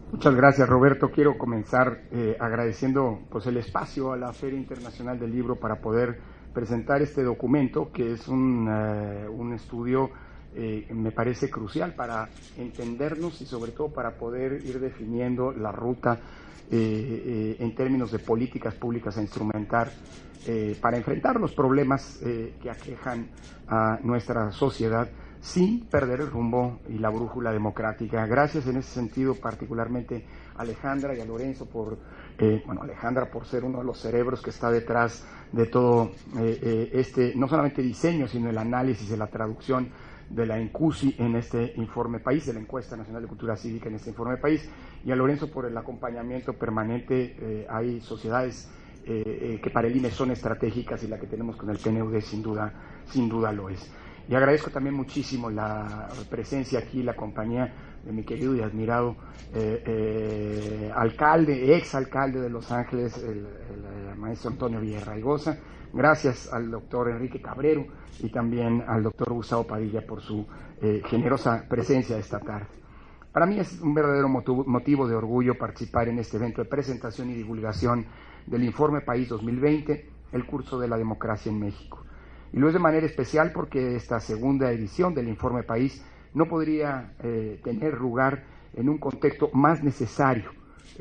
Muchas gracias, Roberto. Quiero comenzar agradeciendo pues, el espacio a la Feria Internacional del Libro para poder presentar este documento, que es un estudio, me parece crucial para entendernos y sobre todo para poder ir definiendo la ruta en términos de políticas públicas a instrumentar para enfrentar los problemas que aquejan a nuestra sociedad, sin perder el rumbo y la brújula democrática. Gracias en ese sentido particularmente a Alejandra y a Lorenzo Alejandra por ser uno de los cerebros que está detrás de todo este, no solamente diseño, sino el análisis de la traducción de la ENCUSI en este informe país, de la Encuesta Nacional de Cultura Cívica en este informe país, y a Lorenzo por el acompañamiento permanente. Hay sociedades que para el INE son estratégicas y la que tenemos con el PNUD sin duda lo es. Y agradezco también muchísimo la presencia aquí, la compañía de mi querido y admirado exalcalde de Los Ángeles, el maestro Antonio Villarraigosa. Gracias al doctor Enrique Cabrero y también al doctor Gustavo Padilla por su generosa presencia esta tarde. Para mí es un verdadero motivo de orgullo participar en este evento de presentación y divulgación del Informe País 2020, el curso de la democracia en México. Y lo es de manera especial porque esta segunda edición del Informe País no podría tener lugar en un contexto más necesario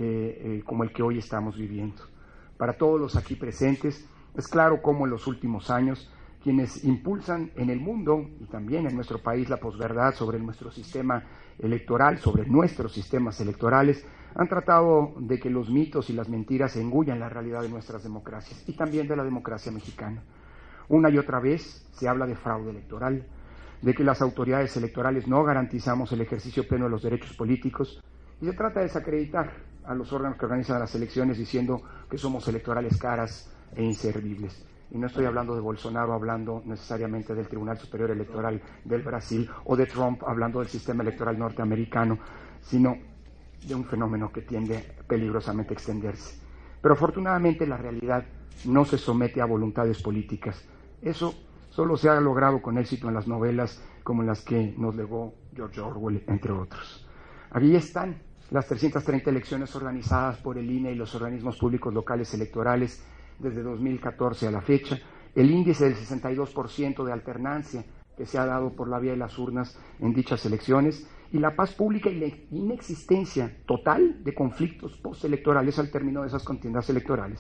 como el que hoy estamos viviendo. Para todos los aquí presentes, es claro cómo en los últimos años quienes impulsan en el mundo y también en nuestro país la posverdad sobre nuestro sistema electoral, sobre nuestros sistemas electorales, han tratado de que los mitos y las mentiras engullan la realidad de nuestras democracias y también de la democracia mexicana. Una y otra vez se habla de fraude electoral, de que las autoridades electorales no garantizamos el ejercicio pleno de los derechos políticos, y se trata de desacreditar a los órganos que organizan las elecciones diciendo que somos electorales caras e inservibles. Y no estoy hablando de Bolsonaro hablando necesariamente del Tribunal Superior Electoral del Brasil o de Trump hablando del sistema electoral norteamericano, sino de un fenómeno que tiende peligrosamente a extenderse. Pero afortunadamente la realidad no se somete a voluntades políticas. Eso solo se ha logrado con éxito en las novelas como las que nos legó George Orwell, entre otros. Aquí están las 330 elecciones organizadas por el INE y los organismos públicos locales electorales desde 2014 a la fecha, el índice del 62% de alternancia que se ha dado por la vía de las urnas en dichas elecciones, y la paz pública y la inexistencia total de conflictos postelectorales al término de esas contiendas electorales.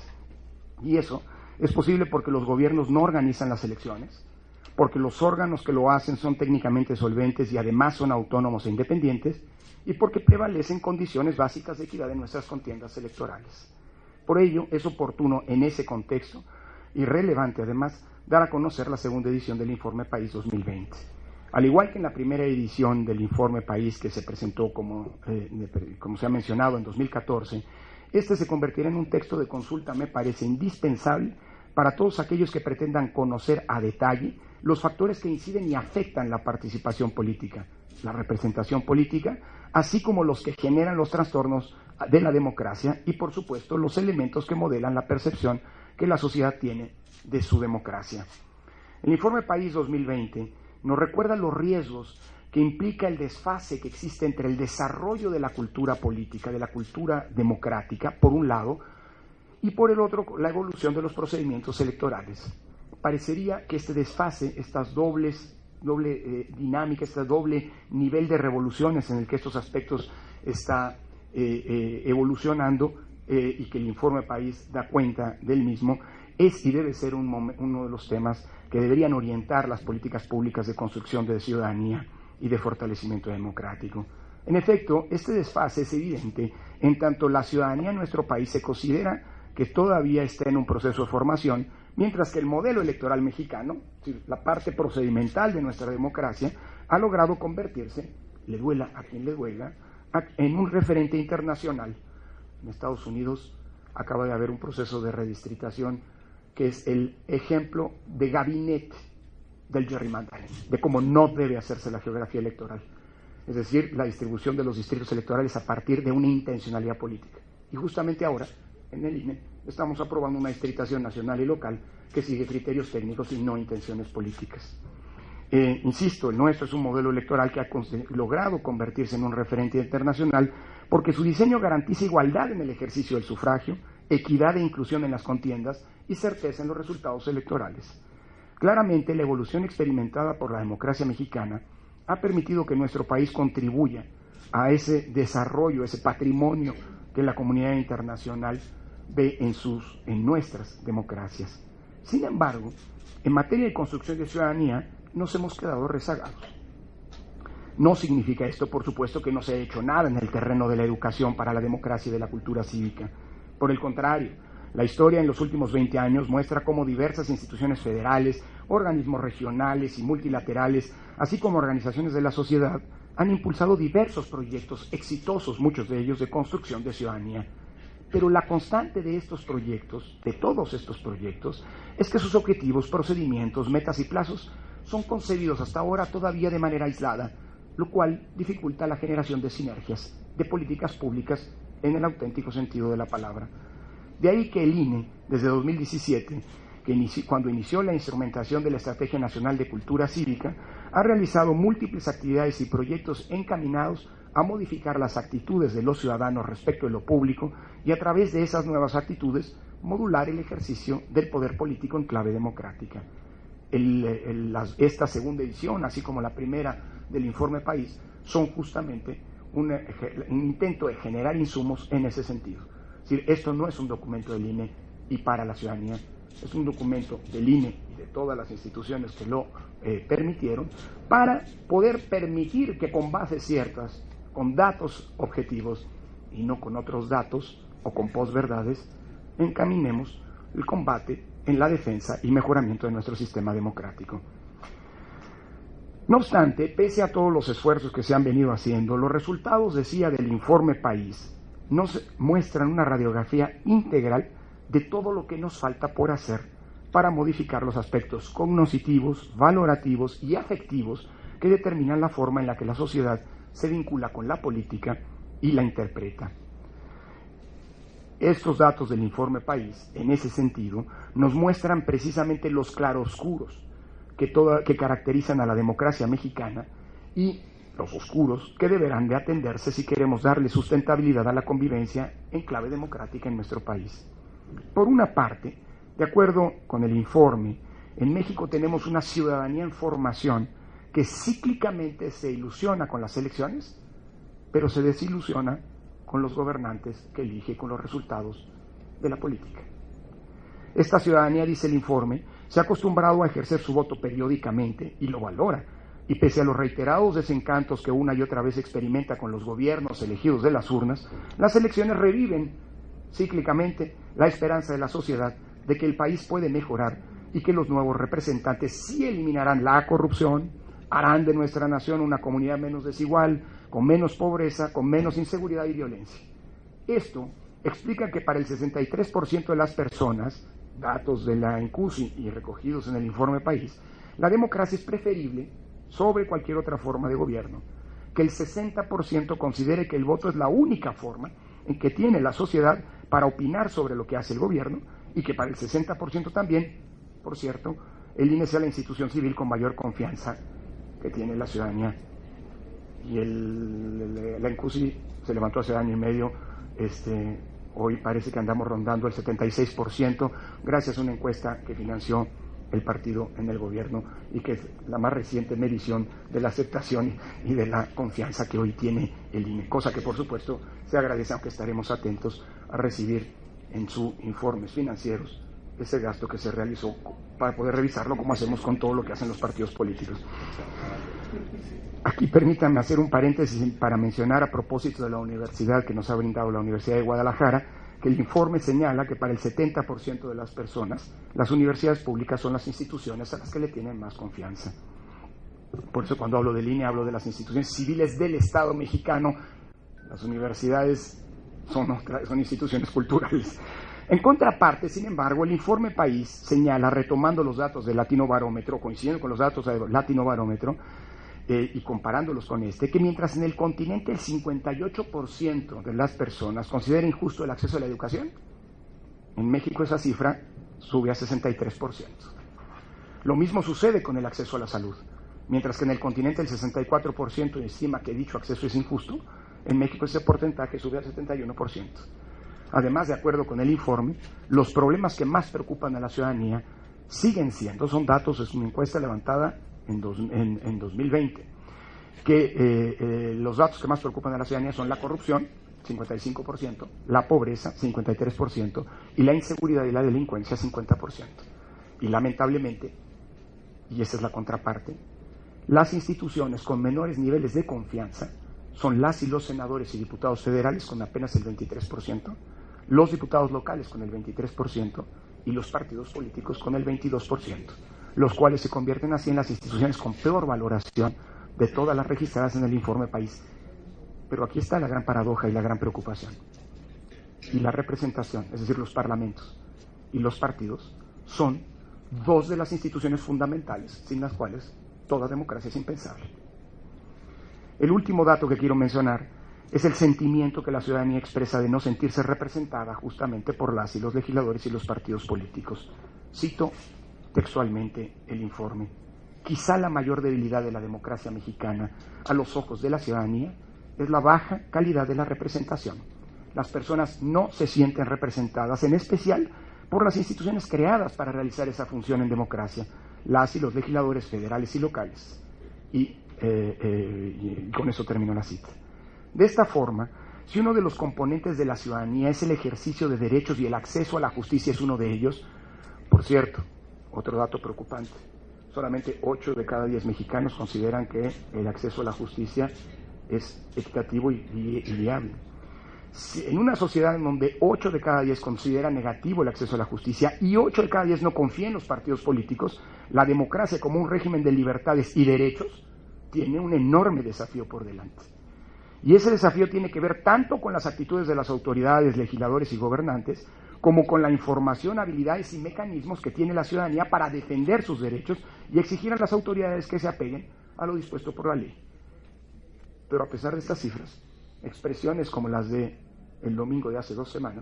Y eso es posible porque los gobiernos no organizan las elecciones, porque los órganos que lo hacen son técnicamente solventes y además son autónomos e independientes, y porque prevalecen condiciones básicas de equidad en nuestras contiendas electorales. Por ello, es oportuno en ese contexto, y relevante además, dar a conocer la segunda edición del Informe País 2020. Al igual que en la primera edición del Informe País, que se presentó, como se ha mencionado, en 2014, este se convertirá en un texto de consulta, me parece indispensable para todos aquellos que pretendan conocer a detalle los factores que inciden y afectan la participación política, la representación política, así como los que generan los trastornos de la democracia y, por supuesto, los elementos que modelan la percepción que la sociedad tiene de su democracia. El Informe País 2020 nos recuerda los riesgos que implica el desfase que existe entre el desarrollo de la cultura política, de la cultura democrática, por un lado, y por el otro, la evolución de los procedimientos electorales. Parecería que este desfase, estas doble dinámica, este doble nivel de revoluciones en el que estos aspectos está evolucionando y que el Informe País da cuenta del mismo, es y debe ser uno de los temas que deberían orientar las políticas públicas de construcción de ciudadanía y de fortalecimiento democrático. En efecto, este desfase es evidente en tanto la ciudadanía en nuestro país se considera que todavía está en un proceso de formación, mientras que el modelo electoral mexicano, la parte procedimental de nuestra democracia, ha logrado convertirse, le duela a quien le duela, en un referente internacional. En Estados Unidos acaba de haber un proceso de redistritación que es el ejemplo de gabinete del gerrymandering, de cómo no debe hacerse la geografía electoral. Es decir, la distribución de los distritos electorales a partir de una intencionalidad política. Y justamente ahora, en el INE, estamos aprobando una distritación nacional y local que sigue criterios técnicos y no intenciones políticas. Insisto, el nuestro es un modelo electoral que ha logrado convertirse en un referente internacional porque su diseño garantiza igualdad en el ejercicio del sufragio, equidad e inclusión en las contiendas y certeza en los resultados electorales. Claramente, la evolución experimentada por la democracia mexicana ha permitido que nuestro país contribuya a ese desarrollo, ese patrimonio que la comunidad internacional ve en nuestras democracias. Sin embargo, en materia de construcción de ciudadanía, nos hemos quedado rezagados. No significa esto, por supuesto, que no se ha hecho nada en el terreno de la educación para la democracia y de la cultura cívica. Por el contrario, la historia en los últimos 20 años muestra cómo diversas instituciones federales, organismos regionales y multilaterales, así como organizaciones de la sociedad, han impulsado diversos proyectos exitosos, muchos de ellos de construcción de ciudadanía. Pero la constante de estos proyectos, de todos estos proyectos, es que sus objetivos, procedimientos, metas y plazos son concebidos hasta ahora todavía de manera aislada, lo cual dificulta la generación de sinergias, de políticas públicas en el auténtico sentido de la palabra. De ahí que el INE, desde 2017, cuando inició la instrumentación de la Estrategia Nacional de Cultura Cívica, ha realizado múltiples actividades y proyectos encaminados a modificar las actitudes de los ciudadanos respecto de lo público y a través de esas nuevas actitudes modular el ejercicio del poder político en clave democrática. Esta segunda edición, así como la primera del Informe País, son justamente un intento de generar insumos en ese sentido. Es decir, esto no es un documento del INE y para la ciudadanía, es un documento del INE y de todas las instituciones que lo permitieron para poder permitir que con bases ciertas, con datos objetivos y no con otros datos o con posverdades, encaminemos el combate en la defensa y mejoramiento de nuestro sistema democrático. No obstante, pese a todos los esfuerzos que se han venido haciendo, los resultados, decía, del Informe País nos muestran una radiografía integral de todo lo que nos falta por hacer para modificar los aspectos cognitivos, valorativos y afectivos que determinan la forma en la que la sociedad se vincula con la política y la interpreta. Estos datos del Informe País, en ese sentido, nos muestran precisamente los claroscuros que caracterizan a la democracia mexicana y los oscuros que deberán de atenderse si queremos darle sustentabilidad a la convivencia en clave democrática en nuestro país. Por una parte, de acuerdo con el informe, en México tenemos una ciudadanía en formación que cíclicamente se ilusiona con las elecciones, pero se desilusiona con los gobernantes que elige, con los resultados de la política. Esta ciudadanía, dice el informe, se ha acostumbrado a ejercer su voto periódicamente y lo valora, y pese a los reiterados desencantos que una y otra vez experimenta con los gobiernos elegidos de las urnas, las elecciones reviven cíclicamente la esperanza de la sociedad de que el país puede mejorar y que los nuevos representantes sí eliminarán la corrupción, harán de nuestra nación una comunidad menos desigual, con menos pobreza, con menos inseguridad y violencia. Esto explica que para el 63% de las personas, datos de la ENCUSI y recogidos en el Informe País, la democracia es preferible sobre cualquier otra forma de gobierno, que el 60% considere que el voto es la única forma en que tiene la sociedad para opinar sobre lo que hace el gobierno y que para el 60% también, por cierto, el INE sea la institución civil con mayor confianza que tiene la ciudadanía. Y la ENCUSI se levantó hace año y medio, hoy parece que andamos rondando el 76%, gracias a una encuesta que financió el partido en el gobierno y que es la más reciente medición de la aceptación y de la confianza que hoy tiene el INE, cosa que por supuesto se agradece, aunque estaremos atentos a recibir en sus informes financieros ese gasto que se realizó para poder revisarlo como hacemos con todo lo que hacen los partidos políticos. Aquí permítanme hacer un paréntesis para mencionar, a propósito de la universidad que nos ha brindado la Universidad de Guadalajara, que el informe señala que para el 70% de las personas, las universidades públicas son las instituciones a las que le tienen más confianza. Por eso cuando hablo del INE hablo de las instituciones civiles del Estado mexicano. Las universidades son instituciones culturales. En contraparte, sin embargo, el Informe País señala, retomando los datos del Latino Barómetro, coincidiendo con los datos del Latino Barómetro, y comparándolos con que mientras en el continente el 58% de las personas considera injusto el acceso a la educación, en México esa cifra sube a 63%. Lo mismo sucede con el acceso a la salud. Mientras que en el continente el 64% estima que dicho acceso es injusto, en México ese porcentaje sube al 71%. Además, de acuerdo con el informe, los problemas que más preocupan a la ciudadanía siguen siendo, son datos, es una encuesta levantada en 2020, que los datos que más preocupan a la ciudadanía son la corrupción, 55%, la pobreza, 53%, y la inseguridad y la delincuencia, 50%. Y lamentablemente, y esa es la contraparte, las instituciones con menores niveles de confianza son las y los senadores y diputados federales con apenas el 23%, los diputados locales con el 23% y los partidos políticos con el 22%, los cuales se convierten así en las instituciones con peor valoración de todas las registradas en el informe país. Pero aquí está la gran paradoja y la gran preocupación. Y la representación, es decir, los parlamentos y los partidos, son dos de las instituciones fundamentales sin las cuales toda democracia es impensable. El último dato que quiero mencionar es el sentimiento que la ciudadanía expresa de no sentirse representada justamente por las y los legisladores y los partidos políticos. Cito textualmente el informe. Quizá la mayor debilidad de la democracia mexicana a los ojos de la ciudadanía es la baja calidad de la representación. Las personas no se sienten representadas, en especial por las instituciones creadas para realizar esa función en democracia, las y los legisladores federales y locales. Y con eso termino la cita. De esta forma, si uno de los componentes de la ciudadanía es el ejercicio de derechos y el acceso a la justicia es uno de ellos, por cierto, otro dato preocupante, solamente 8 de cada 10 mexicanos consideran que el acceso a la justicia es equitativo y viable. En una sociedad en donde 8 de cada 10 consideran negativo el acceso a la justicia y 8 de cada 10 no confían en los partidos políticos, la democracia como un régimen de libertades y derechos tiene un enorme desafío por delante. Y ese desafío tiene que ver tanto con las actitudes de las autoridades, legisladores y gobernantes, como con la información, habilidades y mecanismos que tiene la ciudadanía para defender sus derechos y exigir a las autoridades que se apeguen a lo dispuesto por la ley. Pero a pesar de estas cifras, expresiones como las de el domingo de hace 2 semanas,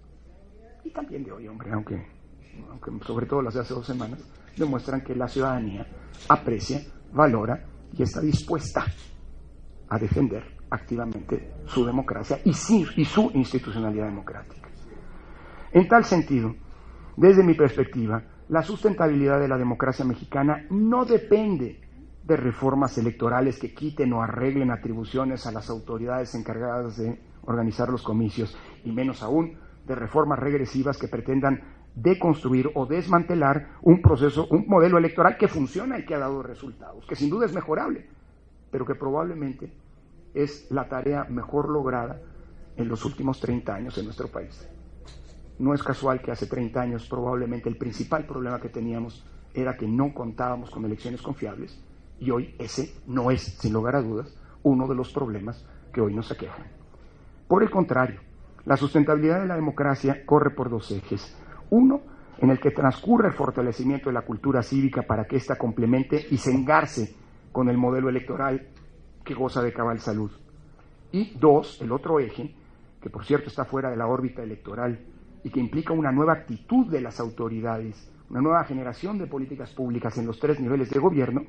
y también de hoy, hombre, aunque sobre todo las de hace 2 semanas, demuestran que la ciudadanía aprecia, valora y está dispuesta a defender activamente su democracia y su institucionalidad democrática. En tal sentido, desde mi perspectiva, la sustentabilidad de la democracia mexicana no depende de reformas electorales que quiten o arreglen atribuciones a las autoridades encargadas de organizar los comicios, y menos aún de reformas regresivas que pretendan deconstruir o desmantelar un modelo electoral que funciona y que ha dado resultados, que sin duda es mejorable, pero que probablemente es la tarea mejor lograda en los últimos 30 años en nuestro país. No es casual que hace 30 años probablemente el principal problema que teníamos era que no contábamos con elecciones confiables, y hoy ese no es, sin lugar a dudas, uno de los problemas que hoy nos aquejan. Por el contrario, la sustentabilidad de la democracia corre por 2 ejes. Uno, en el que transcurre el fortalecimiento de la cultura cívica para que ésta complemente y se engarce con el modelo electoral que goza de cabal salud. Y 2, el otro eje, que por cierto está fuera de la órbita electoral y que implica una nueva actitud de las autoridades, una nueva generación de políticas públicas en los 3 niveles de gobierno,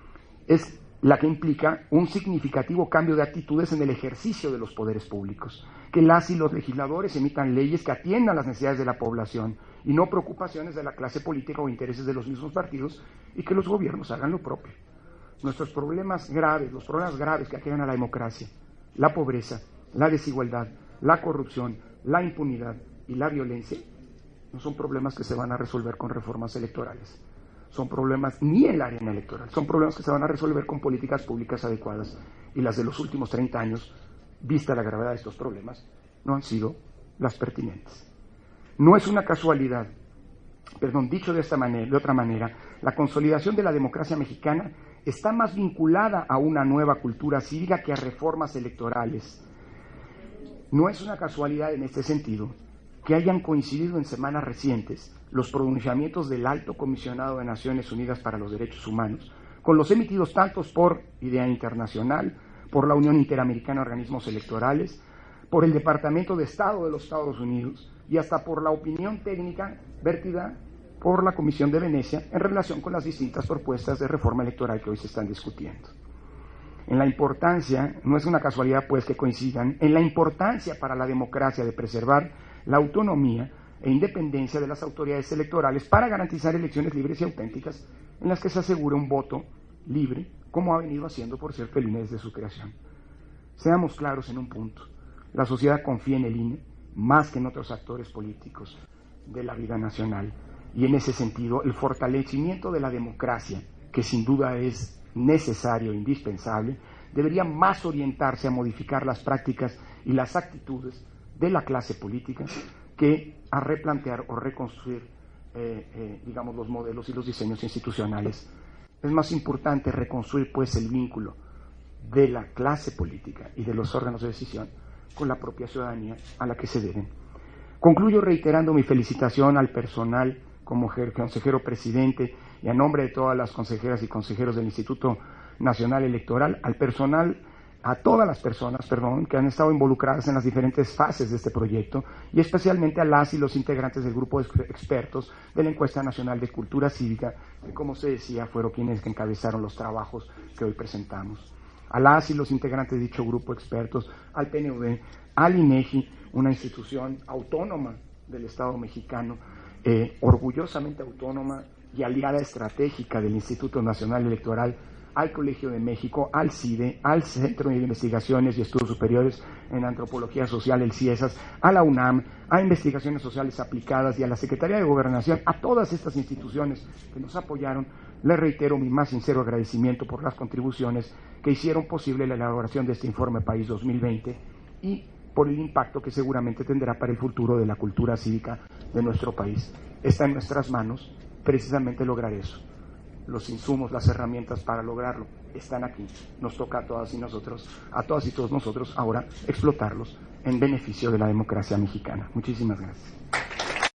es la que implica un significativo cambio de actitudes en el ejercicio de los poderes públicos, que las y los legisladores emitan leyes que atiendan las necesidades de la población y no preocupaciones de la clase política o intereses de los mismos partidos, y que los gobiernos hagan lo propio. Nuestros problemas graves, los problemas graves que aquejan a la democracia, la pobreza, la desigualdad, la corrupción, la impunidad y la violencia, no son problemas que se van a resolver con reformas electorales. Son problemas ni en el área electoral, son problemas que se van a resolver con políticas públicas adecuadas, y las de los últimos 30 años, vista la gravedad de estos problemas, no han sido las pertinentes. No es una casualidad, dicho de otra manera, la consolidación de la democracia mexicana está más vinculada a una nueva cultura cívica que a reformas electorales. No es una casualidad en este sentido que hayan coincidido en semanas recientes los pronunciamientos del Alto Comisionado de Naciones Unidas para los Derechos Humanos, con los emitidos tantos por Idea Internacional, por la Unión Interamericana de Organismos Electorales, por el Departamento de Estado de los Estados Unidos y hasta por la opinión técnica vertida por la Comisión de Venecia en relación con las distintas propuestas de reforma electoral que hoy se están discutiendo. en la importancia, no es una casualidad pues que coincidan, en la importancia para la democracia de preservar la autonomía e independencia de las autoridades electorales para garantizar elecciones libres y auténticas en las que se asegure un voto libre, como ha venido haciendo, por cierto, el INE desde su creación. Seamos claros en un punto, la sociedad confía en el INE más que en otros actores políticos de la vida nacional, y en ese sentido el fortalecimiento de la democracia, que sin duda es necesario e indispensable, debería más orientarse a modificar las prácticas y las actitudes de la clase política que a replantear o reconstruir digamos, los modelos y los diseños institucionales. Es más importante reconstruir pues el vínculo de la clase política y de los órganos de decisión con la propia ciudadanía a la que se deben. Concluyo reiterando mi felicitación al personal como consejero presidente y a nombre de todas las consejeras y consejeros del Instituto Nacional Electoral, al personal, a todas las personas, que han estado involucradas en las diferentes fases de este proyecto y especialmente a las y los integrantes del grupo de expertos de la Encuesta Nacional de Cultura Cívica, que como se decía fueron quienes encabezaron los trabajos que hoy presentamos. A las y los integrantes de dicho grupo de expertos, al PNV, al INEGI, una institución autónoma del Estado mexicano, orgullosamente autónoma y aliada estratégica del Instituto Nacional Electoral, al Colegio de México, al CIDE, al Centro de Investigaciones y Estudios Superiores en Antropología Social, el CIESAS, a la UNAM, a Investigaciones Sociales Aplicadas y a la Secretaría de Gobernación, a todas estas instituciones que nos apoyaron, les reitero mi más sincero agradecimiento por las contribuciones que hicieron posible la elaboración de este Informe País 2020 y por el impacto que seguramente tendrá para el futuro de la cultura cívica de nuestro país. Está en nuestras manos precisamente lograr eso. Los insumos, las herramientas para lograrlo están aquí. Nos toca a todas y todos nosotros ahora explotarlos en beneficio de la democracia mexicana. Muchísimas gracias.